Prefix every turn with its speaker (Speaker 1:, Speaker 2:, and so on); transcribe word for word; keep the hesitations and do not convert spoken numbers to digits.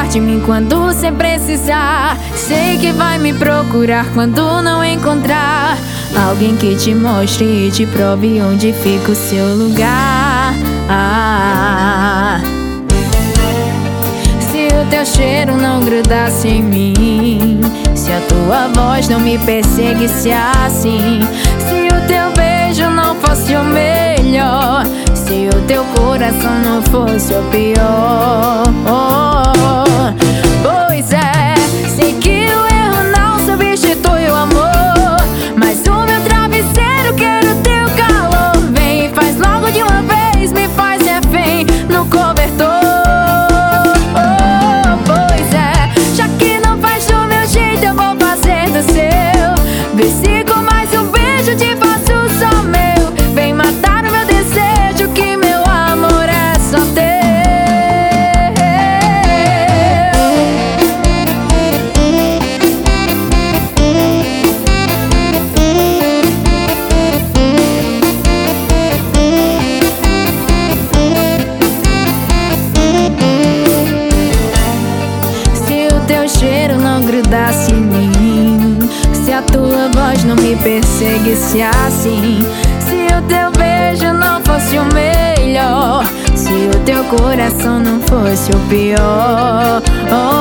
Speaker 1: de mim quando cê precisar. Sei que vai me procurar quando não encontrar alguém que te mostre e te prove onde fica o seu lugar. ah. Se o teu cheiro não grudasse em mim, se a tua voz não me perseguisse assim, se o teu beijo não fosse o melhor, se o teu coração não fosse o pior. Pois é, sei que o erro não substitui o amor, mas o meu travesseiro quer o teu calor. Vem e faz logo de uma vez, me faz refém no cobertor. Pois é, já que não faz do meu jeito, eu vou fazer do seu. Vê se com mais um beijo te faço só meu. Vem matar o meu desejo, que meu amor é só teu. Se o teu cheiro não grudasse em mim, se a tua voz não me perseguisse assim, se o teu beijo não fosse o melhor, se o teu coração não fosse o pior.